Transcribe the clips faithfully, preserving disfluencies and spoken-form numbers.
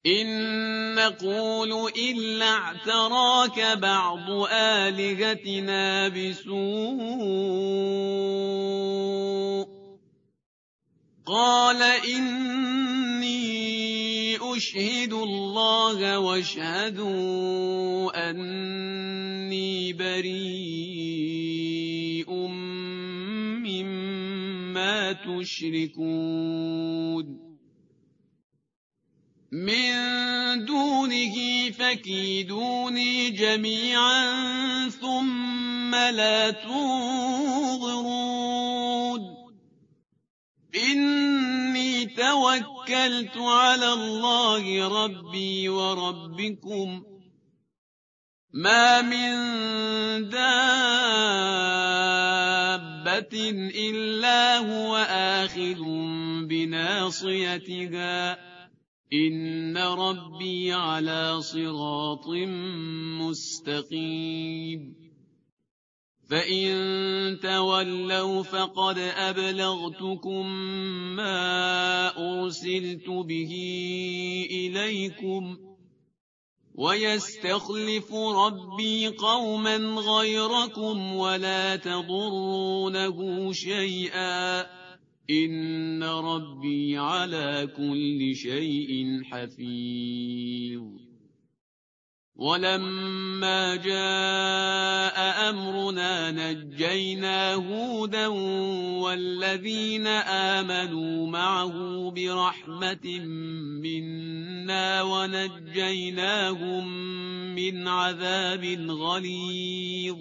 إن نقول إلا اعتراك بعض آلهتنا بسوء قال إني أشهد الله واشهدوا أني بريء مما تشركون من دونه فكيدوني جميعا ثم لا تنظرون إني توكلت على الله ربي وربكم ما من دابة إلا هو آخذ بناصيتها إن ربي على صراط مستقيم فإن تولوا فقد أبلغتكم ما أرسلت به إليكم ويستخلف ربي قوما غيركم ولا تضرونه شيئا إن ربي على كل شيء حفيظ ولما جاء أمرنا نجينا هودا والذين آمنوا معه برحمة منا ونجيناهم من عذاب غليظ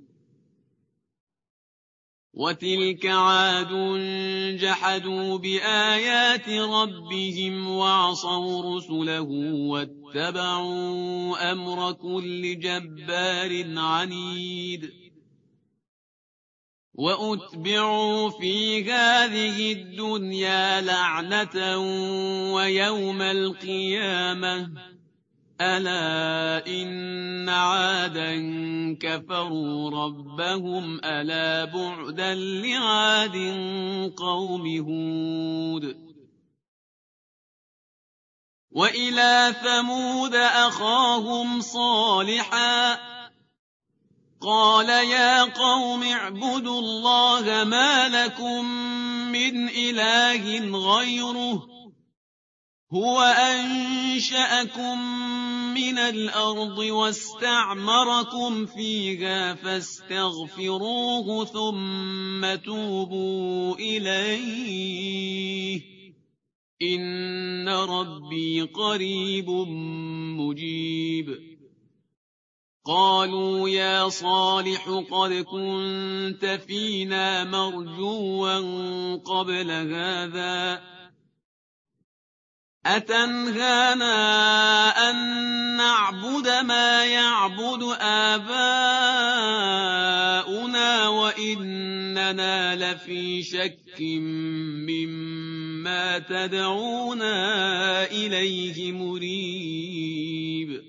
وتلك عاد جحدوا بآيات ربهم وعصوا رسله واتبعوا أمر كل جبار عنيد وأتبعوا في هذه الدنيا لعنة ويوم القيامة ألا إن عادا كفروا ربهم ألا بعدا لعاد قوم هود وإلى ثمود أخاهم صالحا قال يا قوم اعبدوا الله ما لكم من إله غيره هو أنشأكم من الأرض واستعمركم فيها فاستغفروه ثم توبوا إليه إن ربي قريب مجيب قالوا يا صالح قد كنت فينا مرجوا قبل هذا أتنهانا أن نعبد ما يعبد آباؤنا وإننا لفي شك مما تدعونا إليه مريب